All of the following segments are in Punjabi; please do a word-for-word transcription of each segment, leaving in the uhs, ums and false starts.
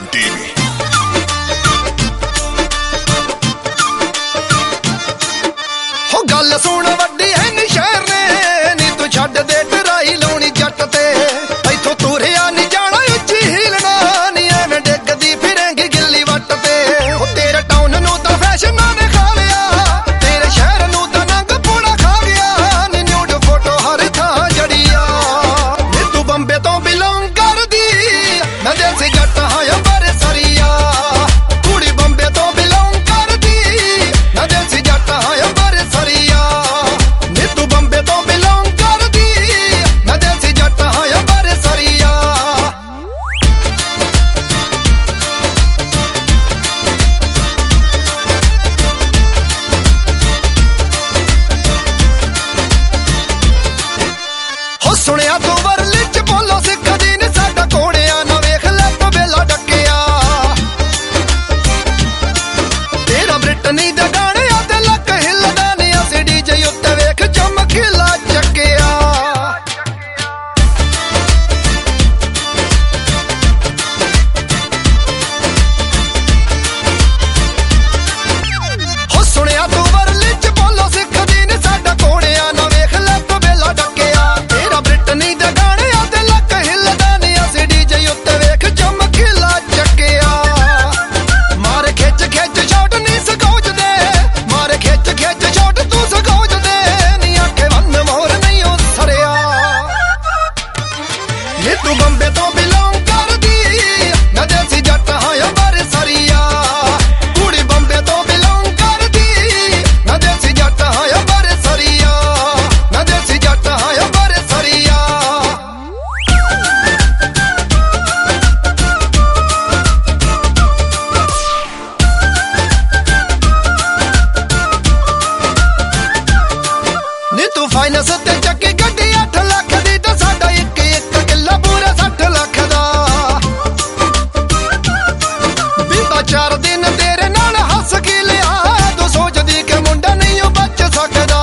ਟੀਵੀ। ਹੋ ਗੱਲ ਸੁਣ ਵੱਡੀ ਹੈ ਨਸ਼ਹਿਰ ਨੇ ਨੀ ਤੂੰ ਛੱਡ ਦੇ ਟਰਾਈ ਲਾਉਣੀ ਜੱਟ ਤੇ ਇੱਥੋਂ ਤੁਰਿਆ ਨੀ ਜਾਣਾ ਉੱਚੀ ਹੀਲਣਾ ਨੀ ਐਵੇਂ ਡਿੱਗਦੀ ਫਿਰੇਂਗੀ ਗਿੱਲੀ ਵੱਟ ਤੇ ਉਹ ਤੇਰੇ ਟਾਊਨ ਨੂੰ ਤਾਂ ਫੈਸ਼ਨਾਂ ਨੇ ਖਾ ਲਿਆ ਤੇਰੇ ਸ਼ਹਿਰ ਨੂੰ ਤਾਂ ਨੰਗ ਪੂੜਾ ਖਾ ਗਿਆ ਨੀ ਨਿਊਡ ਫੋਟੋ ਹਰ ਥਾਂ ਜੜੀਆ ਨੀ ਤੂੰ ਬੰਬੇ ਤੋਂ ਬਿਲੋਂਗ ਕਰਦੀ ਮੈਂ ਦੇਸੀ ਜੱਟ ਹਾਂ ਅੰਬਰ ਸਰੀਆ ਕੁੜੀ ਬੰਬੇ ਤੋਂ ਬਿਲੋਂਗ ਕਰਦੀ ਮੈਂ ਦੇਸੀ ਜੱਟ ਹਾਂ ਅੰਬਰ ਸਰੀਆ ਨੀ ਤੂੰ ਬੰਬੇ ਤੋਂ ਬਿਲੋਂਗ ਕਰਦੀ ਮੈਂ ਦੇਸੀ ਜੱਟ ਹਾਂ ਅੰਬਰ ਸਰੀਆ ਹੋ ਸੁਣਿਆ ਤੂੰ ਵਰਲੀ ਚ ਬੋਲੋ ਸਿੱਖਦੀ ਨੀ ਸਾਡਾ ਕੋੜਿਆ ਨਾ ਵੇਖ ਲੱਪ ਵੇਲਾ ਡੱਕਿਆ ਤੇਰਾ ਬ੍ਰਿਟਨੀ ਦਾ ਗਾਣਿਆਂ ਤੇ ਲੱਕ ਹਿੱਲਦਾ ਨੀ ਅਸੀਂ ਡੀਜੇ ਉੱਤੇ ਵੇਖ ਚਮਕੀਲਾ ਚੱਕਿਆ ਹੋ ਸੁਣਿਆ ਤੂੰ ਵਰਲੀ ਚ ਬੋਲੋ ਸਿੱਖਦੀ ਨੀ ਸਾਡਾ ਕੋੜਿਆ ਨਾ ਵੇਖ ਲੱਪ ਵੇਲਾ ਡੱਕਿਆ ਤੇਰਾ ਬ੍ਰਿਟਨੀ ਦਾ ਗਾਣਿਆਂ ਤੇ ਲੱਕ ਹਿੱਲਦਾ ਨੀ ਅਸੀਂ ਡੀਜੇ ਉੱਤੇ ਵੇਖ ਚਮਕੀਲਾ ਚੱਕਿਆ ਮਾਰ ਖਿੱਚ ਖਿੱਚ ਛੋਟ ਨੀ ਸਕੋਚਦੇ ਮਾਰ ਖਿੱਚ ਖਿੱਚ ਛੋਟ ਤੂੰ ਸਕੋਚਦੇ ਨੀ ਆਖੇ ਵੰਨ ਮੋਰ ਨਹੀਂ ਉਹ ਸਰਿਆ ਨੀ ਤੂੰ ਬੰਬੇ ਤੋਂ ਬਿਲੋਂਗ ਕਰਦੀ ਮੈਂ ਦੇਸੀ ਜੱਟ ਹਾਂ ਅੰਬਰ ਸਰੀਆ ਕੁੜੀ ਬੰਬੇ ਤੋਂ ਬਿਲੋਂਗ ਕਰਦੀ ਮੈਂ ਦੇਸੀ ਜੱਟ ਹਾਂ ਅੰਬਰ ਸਰੀਆ ਮੈਂ ਦੇਸੀ ਜੱਟ ਹਾਂ ਅੰਬਰ ਸਰੀਆ ਨੀ ਤੂੰ ਫਾਈਨੈਂਸ ਤੇ ਚੱਕੀ ਗੱਡੀ ਅੱਠ ਲੱਖ ਦੀ ਤੇ ਸਾਡਾ ਇੱਕ ਇੱਕ ਕਿੱਲਾ ਪੂਰਾ ਸੱਠ ਲੱਖ ਦਾ ਬੀਬਾ ਚਾਰ ਦਿਨ ਤੇਰੇ ਨਾਲ ਹੱਸ ਕੇ ਲਿਆ ਤੂੰ ਸੋਚਦੀ ਕਿ ਮੁੰਡਾ ਨਹੀਂ ਉਹ ਬਚ ਸਕਦਾ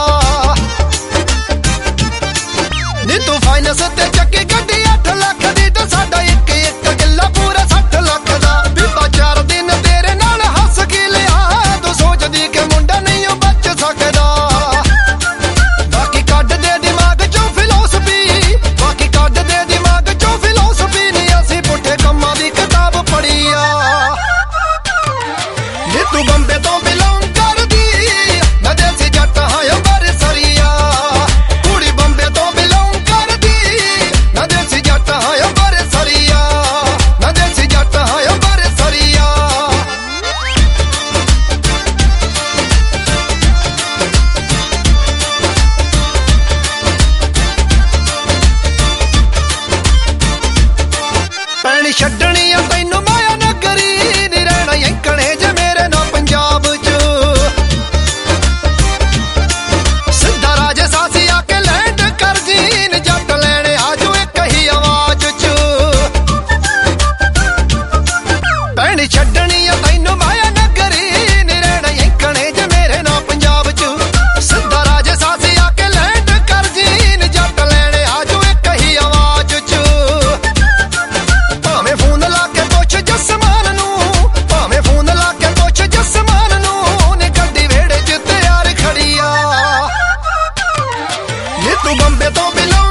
ਨੀ ਤੂੰ ਫਾਈਨੈਂਸ ਤੇ ਚੱਕੀ ਗੱਡੀ ਅੱਠ ਲੱਖ ਦੀ ਤੇ ਸਾਡਾ ਇੱਕ ਇੱਕ ਕਿੱਲਾ ਪੂਰਾ ਸੱਠ ਲੱਖ ਦਾ ਬੀਬਾ ਚਾਰ ਦਿਨ ਤੇਰੇ ਨਾਲ ਹੱਸ ਕੇ ਲਿਆ ਤੂੰ ਸੋਚਦੀ ਕਿ ਮੁੰਡਾ ਨਹੀਂ ਉਹ ਬਚ ਸਕਦਾ ਬਾਕੀ ਕੱਢ ਦੇ ਦਿਮਾਗ ਚੋਂ ਫਿਲਾਸਫੀ ਬਾਕੀ ਕੱਢ ਦੇ ਦਿਮਾਗ ਚੋਂ ਫਿਲਾਸਫੀ ਨੀ ਅਸੀਂ ਪੁੱਠੇ ਕੰਮਾਂ ਦੀ ਕਿਤਾਬ ਪੜ੍ਹੀ ਆ ਨੀ ਤੂੰ ਬੰਬੇ ਤੋਂ ਬਿਲੋਂਗ ਕਰਦੀ ਮੈਂ ਦੇਸੀ ਜੱਟ ਹਾਂ ਅੰਬਰ ਸਰੀਆ ਕੁੜੀ ਬੰਬੇ ਤੋਂ ਬਿਲੋਂਗ ਕਰਦੀ ਮੈਂ ਦੇਸੀ ਜੱਟ ਹਾਂ ਅੰਬਰ ਸਰੀਆ ਮੈਂ ਦੇਸੀ ਜੱਟ ਹਾਂ ਅੰਬਰ ਸਰੀਆ ਪੈਣੀ ਛੱਡਣੀ ਆ ਤੈਨੂੰ ਮਾਇਆ ਨਗਰੀ ਨੀ ਰਹਿਣਾ ਯੰਕਣੇ ਜੇ ਮੇਰੇ ਨਾਲ ਪੰਜਾਬ ਚ ਸਿੱਧਾ ਰਾਜੇ ਸਾਸੀ ਆ ਕੇ ਲੈਂਡ ਕਰ ਜੀ ਨੀ ਜੱਟ ਲੈਣੇ ਆਜੋ ਇੱਕ ਹੀ ਆਵਾਜ਼ ਚ ਪੈਣੀ ਛੱਡਣੀ ਆ ਤੈਨੂੰ ਮਾਇਆ ਨਗਰੀ ਨੀ ਰਹਿਣਾ ਯੰਕਣੇ ਜੇ ਮੇਰੇ ਨਾਲ ਪੰਜਾਬ ਚ ਸਿੱਧਾ ਰਾਜੇ ਸਾਸੀ ਆ ਕੇ ਲੈਂਡ ਕਰ ਜੀ ਨੀ ਜੱਟ ਲੈਣੇ ਆਜੋ ਇੱਕ ਹੀ ਆਵਾਜ਼ ਚ ਭਾਵੇਂ ਫੋਨ ਲਾ ਕੇ ਪੁੱਛ ਜਸਮਾਨ ਨੂੰ ਭਾਵੇਂ ਫੋਨ ਲਾ ਕੇ ਪੁੱਛ ਜਸਮਾਨ ਨੂੰ ਨੀ ਗੱਡੀ ਵਿਹੜੇ 'ਚ ਤਿਆਰ ਖੜੀ ਆ ਨੀ ਤੂੰ ਬੰਬੇ ਤੋਂ ਬਿਲੋਂ